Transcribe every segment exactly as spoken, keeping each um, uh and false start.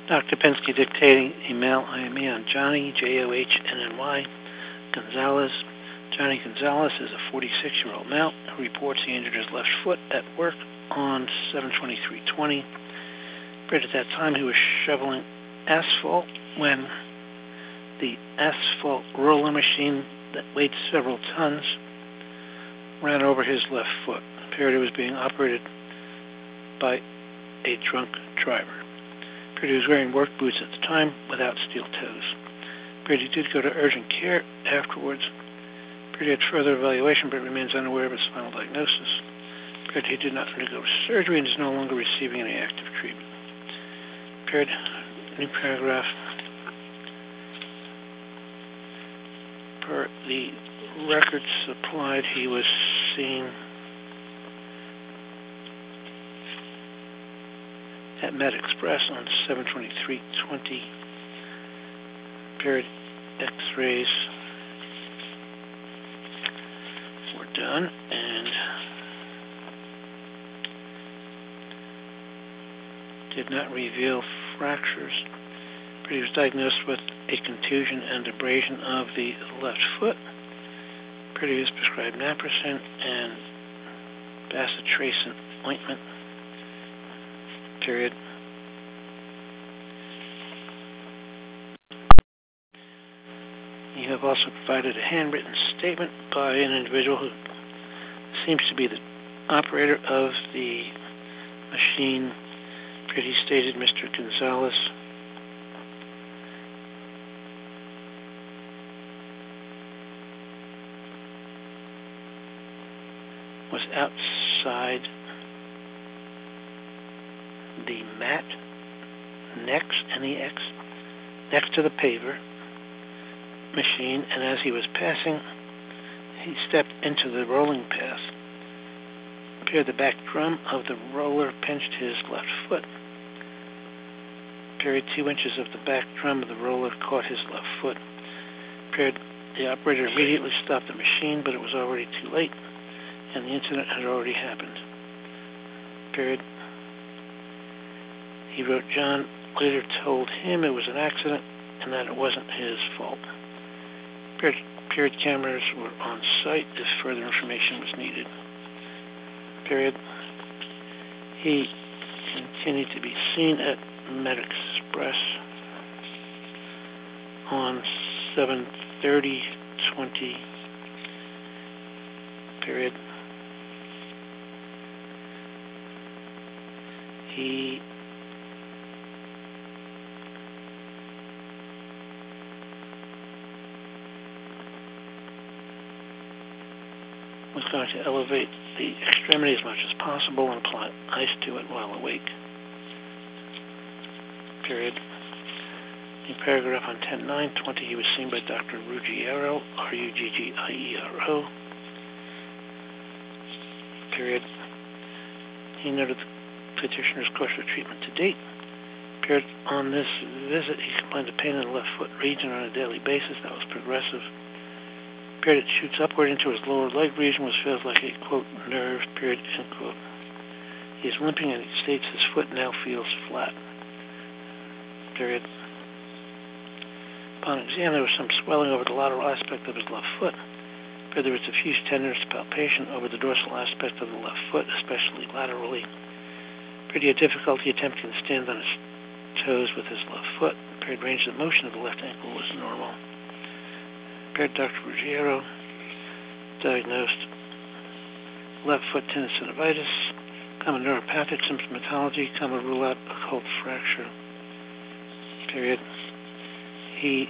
Doctor Penske dictating a mail I M E on Johnny, J O H N N Y, Gonzalez. Johnny Gonzalez is a forty-six-year-old male who reports he injured his left foot at work on seven twenty-three twenty. Right at that time, he was shoveling asphalt when the asphalt roller machine that weighed several tons ran over his left foot. Appeared it was being operated by a drunk driver. Appeared he was wearing work boots at the time without steel toes. Appeared he did go to urgent care afterwards. Appeared he had further evaluation but remains unaware of his final diagnosis. Appeared he did not undergo surgery and is no longer receiving any active treatment. Appeared, new paragraph. Per the records supplied, he was seen at Med Express on seven twenty-three twenty. Period. X-rays were done and did not reveal fractures. But he was diagnosed with a contusion and abrasion of the left foot. Pretty was prescribed naproxen and bacitracin ointment. Period. You have also provided a handwritten statement by an individual who seems to be the operator of the machine. Pretty stated Mister Gonzalez was outside the mat next, N E X, next to the paver machine, and as he was passing, he stepped into the rolling path. Appeared the back drum of the roller pinched his left foot. Appeared two inches of the back drum of the roller caught his left foot. Appeared the operator immediately stopped the machine, but it was already too late, and the incident had already happened. Period. He wrote John later told him it was an accident and that it wasn't his fault. Period, period cameras were on site if further information was needed. Period. He continued to be seen at Med Express on seven thirty twenty. Period. He was going to elevate the extremity as much as possible and apply ice to it while awake. Period. In paragraph on ten nine twenty, he was seen by Doctor Ruggiero, R U G G I E R O. Period. He noted the petitioner's course of treatment to date. Period. On this visit, he complained of pain in the left foot region on a daily basis that was progressive. Period. It shoots upward into his lower leg region, which feels like a, quote, nerve, period, end quote. He is limping and he states his foot now feels flat. Period. Upon exam, there was some swelling over the lateral aspect of his left foot. Period. There was diffuse tenderness to palpation over the dorsal aspect of the left foot, especially laterally. Period. He had difficulty attempting to stand on his toes with his left foot. Period. Range of motion of the left ankle was normal. Doctor Ruggiero diagnosed left foot tendinosynovitis, common neuropathic symptomatology, common rule out occult fracture. Period. He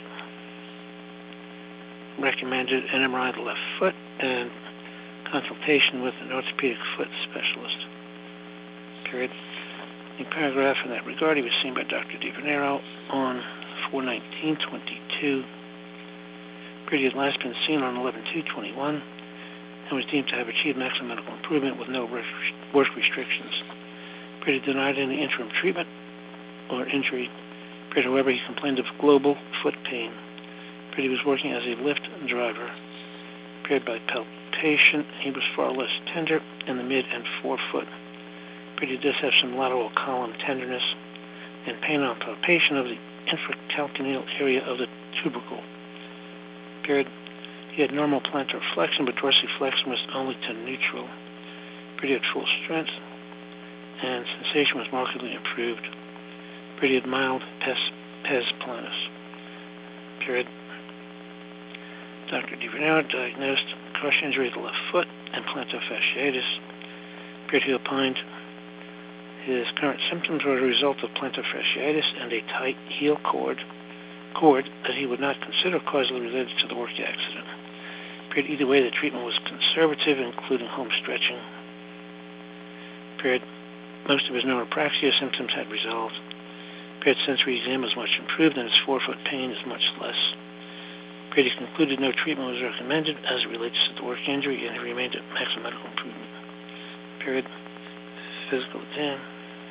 recommended an M R I of the left foot and consultation with an orthopedic foot specialist. Period. In paragraph in that regard, he was seen by Doctor DiVernero on four nineteen twenty-two. He had last been seen on eleven two twenty-one and was deemed to have achieved maximum medical improvement with no work restrictions. He denied any interim treatment or injury. However, he complained of global foot pain. He was working as a Lyft driver. Paired by palpation, he was far less tender in the mid and forefoot. He does have some lateral column tenderness. and pain on palpation of the infracalcaneal area of the tubercle. Period. He had normal plantar flexion, but dorsiflexion was only to neutral. Period. He had full strength, and sensation was markedly improved. Period. He had mild pes, pes planus. Period. Doctor DiVernero diagnosed crush injury of the left foot and plantar fasciitis. Period. He opined his current symptoms were a result of plantar fasciitis and a tight heel cord, cord that he would not consider causally related to the work accident. Period. Either way, the treatment was conservative, including home stretching. Period. Most of his neuropraxia symptoms had resolved. Period. Sensory exam was much improved, and his forefoot pain is much less. Period. He concluded no treatment was recommended as it relates to the work injury, and he remained at maximum medical improvement. Period. Physical exam.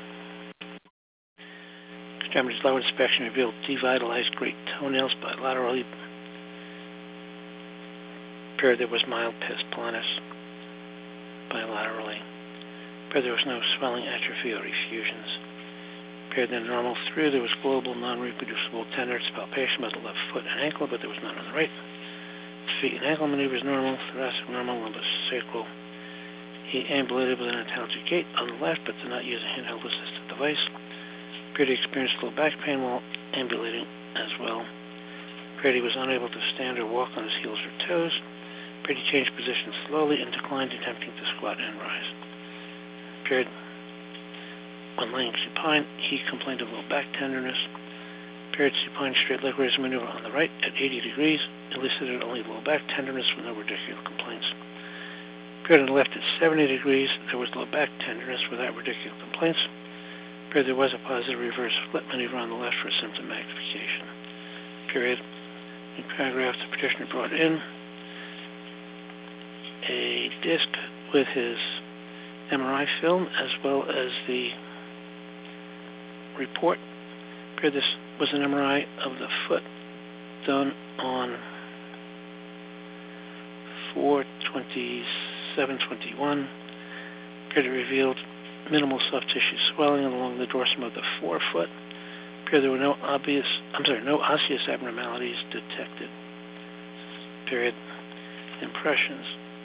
Extremities lower inspection revealed devitalized great toenails bilaterally. Period. There was mild pes planus bilaterally. Period. There was no swelling, atrophy, or effusions. Period. Then normal through. There was global, non-reproducible tenderness, palpation about the left foot and ankle, but there was none on the right. Feet and ankle maneuvers normal, thoracic normal, lumbosacral. He ambulated with an intelligent gait on the left, but did not use a handheld assisted device. Period. He experienced low back pain while ambulating as well. Period. He was unable to stand or walk on his heels or toes. Period. He changed position slowly and declined attempting to squat and rise. Period. When laying supine, he complained of low back tenderness. Period. Supine straight leg raise maneuver on the right at eighty degrees elicited only low back tenderness with no ridiculous complaints. Period. On the left at seventy degrees, there was low back tenderness without ridiculous complaints. Period. There was a positive reverse flip maneuver on the left for symptom magnification. Period. In paragraph, the petitioner brought in a disc with his M R I film as well as the report. Period. This was an M R I of the foot done on four twenty-seven twenty-one. Period. It revealed minimal soft tissue swelling along the dorsum of the forefoot. Period. There were no obvious, I'm sorry, no osseous abnormalities detected. Period. Impressions.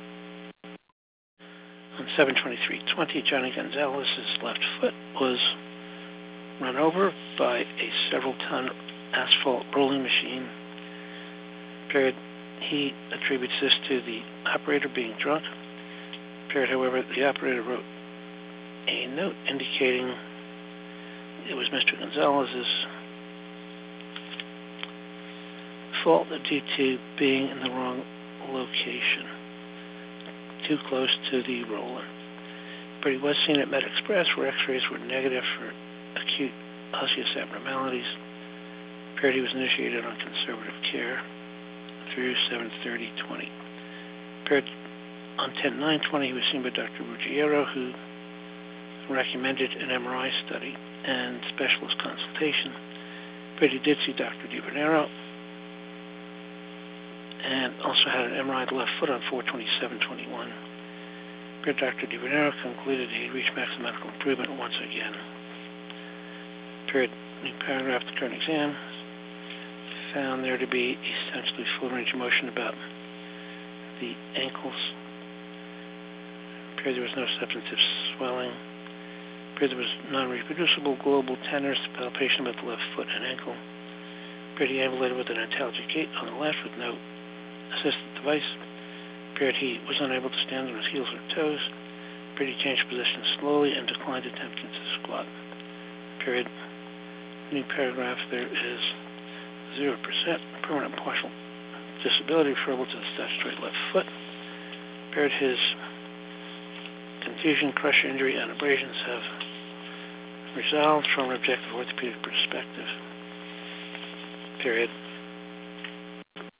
On seven twenty-three twenty, Johnny Gonzalez's left foot was run over by a several-ton asphalt rolling machine. Period. He attributes this to the operator being drunk. Period. However, the operator wrote a note indicating it was Mister Gonzalez's fault due to being in the wrong location, too close to the roller. But he was seen at MedExpress where x-rays were negative for acute osseous abnormalities. Period. He was initiated on conservative care through seven thirty twenty. Period. On ten nine twenty, he was seen by Doctor Ruggiero, who recommended an M R I study and specialist consultation. But he did see Doctor DiVernero and also had an M R I of the left foot on four twenty-seven twenty-one. But Doctor DiVernero concluded he had reached maximum medical improvement once again. Period. New paragraph, the current exam found there to be essentially full range of motion about the ankles. Period. There was no substantive swelling. Period. There was non-reproducible global tenderness, palpation about the left foot and ankle. Period. He ambulated with an intelligent gait on the left with no assisted device. Period. He was unable to stand on his heels or toes. Period. He changed position slowly and declined attempting to squat. Period. New paragraph, there is zero percent permanent partial disability referable to the statutory left foot. Period. His confusion, crusher injury, and abrasions have resolved from an objective orthopedic perspective. Period.